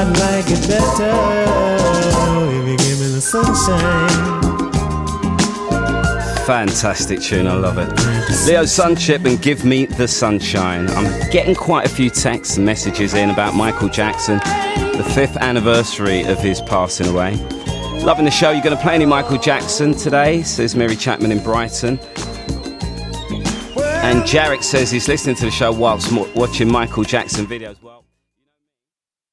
I'd like it better if you give me the sunshine. Fantastic tune, I love it. Leo Sunchip and Give Me the Sunshine. I'm getting quite a few texts and messages in about Michael Jackson, the 5th anniversary of his passing away. Loving the show. You're going to play any Michael Jackson today, says Mary Chapman in Brighton. And Jarek says he's listening to the show whilst watching Michael Jackson videos. Well,